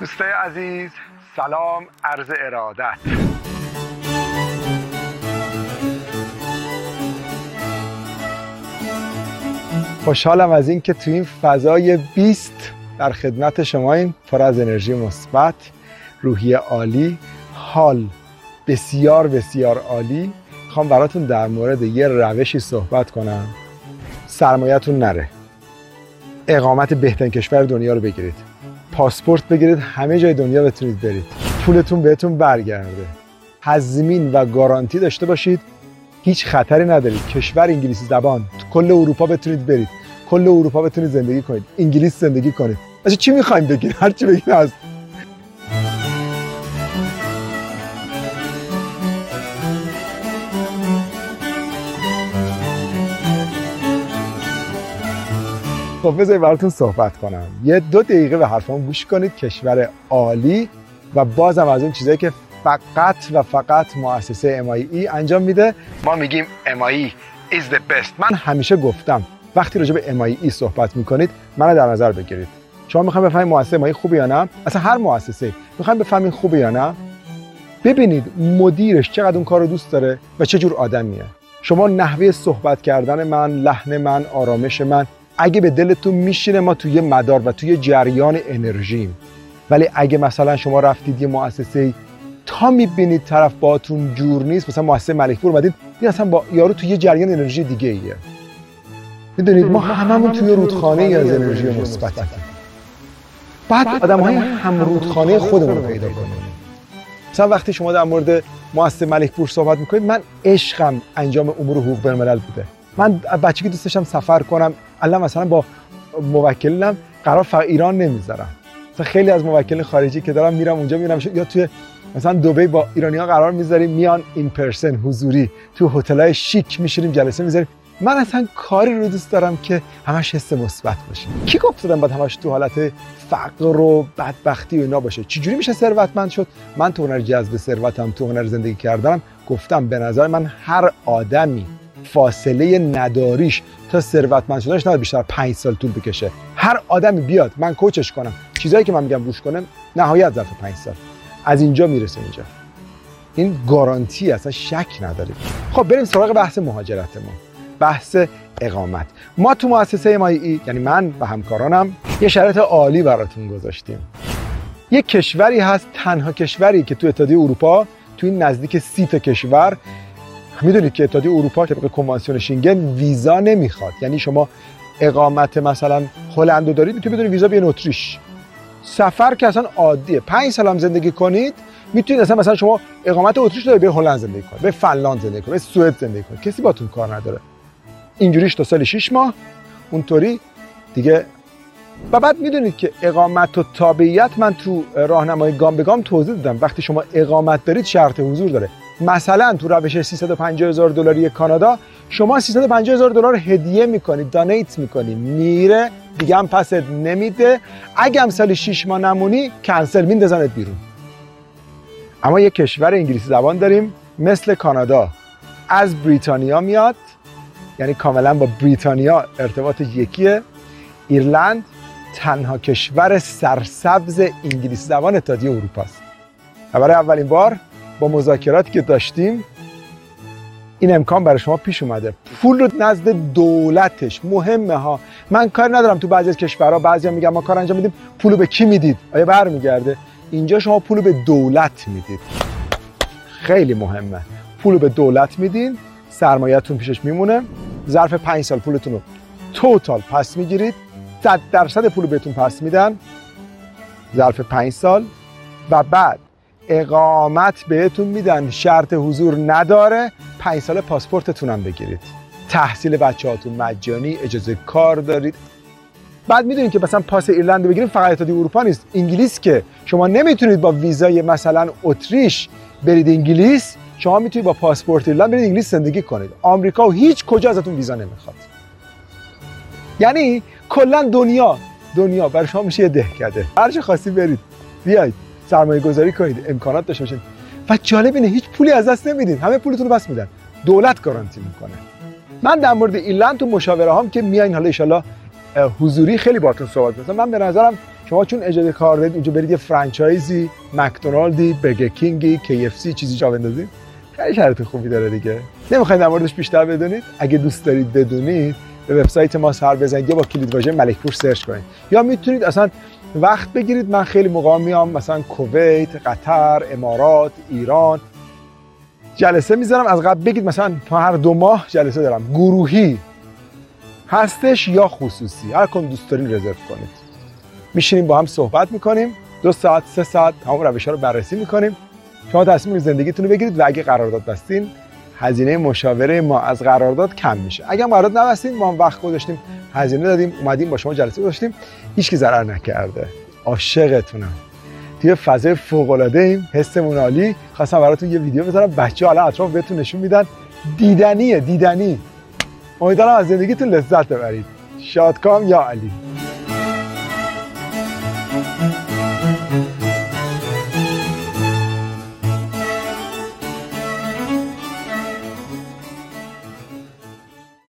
دوستای عزیز، سلام، عرض ارادت. خوشحالم از این که تو این فضای 20 در خدمت شما، این پر از انرژی مثبت، روحیه عالی، حال بسیار بسیار عالی. میخوام براتون در مورد یه روشی صحبت کنم سرمایه‌تون نره. اقامت بهترین کشور دنیا رو بگیرید، پاسپورت بگیرید، همه جای دنیا بتونید برید، پولتون بهتون برگرده، تضمین و گارانتی داشته باشید، هیچ خطری ندارید، کشور انگلیسی زبان، تو کل اروپا بتونید برید، کل اروپا بتونید زندگی کنید، انگلیس زندگی کنید. اصلا چی می‌خواید بگید؟ هر چی بگید هست. خب بذارید براتون صحبت کنم. یه 2 دقیقه به حرفام گوش کنید. کشور عالی و بازم از اون چیزایی که فقط و فقط مؤسسه MIE انجام میده. ما میگیم MIE is the best. من همیشه گفتم وقتی راجع به MIE صحبت میکنید منو در نظر بگیرید. شما میخواید بفهمید مؤسسه MIE خوبه یا نه؟ اصلا هر مؤسسه میخواید بفهمید خوبه یا نه؟ ببینید مدیرش چقدر اون کارو دوست داره و چه جور آدمیه. شما نحوه صحبت کردن من، لحن من، آرامش من اگه به دلتون میشینه ما توی مدار و توی جریان انرژیم. ولی اگه مثلا شما رفتید یه مؤسسه تا میبینید طرف باهاتون جور نیست، مثلا مؤسسه ملکپور اومدید دیگه اصلا با یارو توی جریان انرژی دیگه ایه. میدونید ما هممون توی رودخانه ای از انرژی مثبتیم. بعد آدم‌های هم رودخانه خودمون رو پیدا کنیم. مثلا وقتی شما در مورد مؤسسه ملکپور صحبت میکنید، من عشقم انجام امور حقوق بین‌الملل بوده. من بچگی دوست داشتم سفر کنم. الان مثلا با موکلینم قرار فقط ایران نمیذارم. مثلا خیلی از موکلین خارجی که دارم میرم اونجا میرم یا توی مثلا دبی با ایرانی‌ها قرار میذاریم، میان این پرسن حضوری تو هتل‌های شیک میشینیم جلسه میذاریم. من اصلا کاری رو دوست دارم که همش حس مثبت باشه. کی گفت دادم بعد همش تو حالت فقر و بدبختی و اینا باشه؟ چجوری میشه ثروتمند شد؟ من تو هنر جذب ثروتم، تو هنر زندگی کردنم گفتم به نظر من هر آدمی فاصله نداریش تا ثروتمند شدنش نباید بیشتر 5 سال طول بکشه. هر آدمی بیاد من کوچش کنم، چیزایی که من میگم روش کنم، نهایت ظرف 5 سال از اینجا میرسه اینجا. این گارانتی اصلا شک نداره. خب بریم سراغ بحث مهاجرتمون، بحث اقامت. ما تو مؤسسه MIE یعنی من و همکارانم یه شرایط عالی براتون گذاشتیم. یه کشوری هست، تنها کشوری که تو اتحادیه اروپا تو این نزدیک 30 تا کشور، میدونید که اتحادیه اروپا طبق کنوانسیون شنگن ویزا نمیخواد. یعنی شما اقامت مثلا هلند دارید میتونید بدون ویزا بیاین اتریش. سفر که اصلا عادیه. 5 سال هم زندگی کنید میتونید مثلا شما اقامت اتریش دارید به هلند زندگی کنید، به فنلاند زندگی کنید، به سوئد زندگی کنید. کسی باتون کار نداره. اینجوریش تا سال 6 ماه اونطوری دیگه. و بعد میدونید که اقامت و تابعیت من تو راهنمای گام به گام توضیح دادم. وقتی شما اقامت دارید شرط حضور داره. مثلا تو روش $350,000 کانادا شما $350,000 هدیه میکنید، دانیت میکنی، میره دیگه هم پست نمیده. اگه هم سال 6 ماه نمونی کنسل میندازنت بیرون. اما یک کشور انگلیسی زبان داریم مثل کانادا، از بریتانیا میاد، یعنی کاملا با بریتانیا ارتباط یکیه. ایرلند تنها کشور سرسبز انگلیسی زبان اتحادیه اروپا است. برای اولین بار با مذاکراتی که داشتیم این امکان برای شما پیش اومده. پول رو نزد دولتش مهمه ها. من کار ندارم تو بعضی از کشورها بعضیا میگن ما کار انجام میدیم، پولو به کی میدید؟ آیا برمیگرده؟ اینجا شما پولو به دولت میدید. خیلی مهمه. پولو به دولت میدین، سرمایه‌تون پیشش میمونه. ظرف 5 سال پولتون رو توتال پس میگیرید. 100% پولو بهتون پس میدن ظرف 5 سال و بعد اقامت بهتون میدن، شرط حضور نداره. 5 سال پاسپورتتون هم بگیرید. تحصیل بچه‌هاتون مجانی، اجازه کار دارید. بعد میدونید که مثلا پاس ایرلند رو بگیرید فقط اتحادیه اروپا نیست، انگلیس که شما نمیتونید با ویزای مثلا اتریش برید انگلیس، شما میتونید با پاسپورت ایرلند برید انگلیس زندگی کنید. آمریکا و هیچ کجا ازتون ویزا نمیخواد. یعنی کلا دنیا برای شما میشه یه دهکده. هر چه خاصی برید، بیاید سرمایه گذاری کنید، امکانات داشته باشید. و جالب اینه هیچ پولی از دست نمیدین، همه پولتون رو پس میدن، دولت گارانتی میکنه. من در مورد ایرلند تو مشاوره هام که میاین حالا ان حضوری خیلی باهاتون صحبت می‌کنم. من به نظرم شما چون اجازه کار دارید اونجا برید یه فرانچایزی، مکدونالدی، برگر کینگی، KFC چیزی جا بندازید، خیلی شرط خوبی داره دیگه. نمیخواید در موردش بیشتر بدونید؟ اگه دوست دارید بدونید به وبسایت ما سر بزنید یا با کلید واژه ملکپور سرچ کنید، یا میتونید اصلا وقت بگیرید. من خیلی موقع میام مثلا کویت، قطر، امارات، ایران جلسه میذارم. از قبل بگید مثلا هر 2 ماه جلسه دارم، گروهی هستش یا خصوصی، هر کدوم دوست دارین رزرو کنید. میشینیم با هم صحبت میکنیم 2 ساعت 3 ساعت همون روش‌ها رو بررسی میکنیم. شما تصمیم زندگیتون رو بگیرید و اگه قرارداد بستین هزینه مشاوره ما از قرارداد کم میشه. اگه قرارداد نبستین ما هم وقت گذاشتیم، هزینه دادیم، اومدیم با شما جلسه گذاشتیم، هیچ کی ضرر نکرده. عاشقتونم. توی فضای فوق العاده ایم، حسمون عالی. خواستم براتون یه ویدیو بذارم، بچه‌ها الان اطراف بهتون نشون میدن. دیدنی. امیدوارم از زندگیتون لذت ببرید. شادکام یا علی.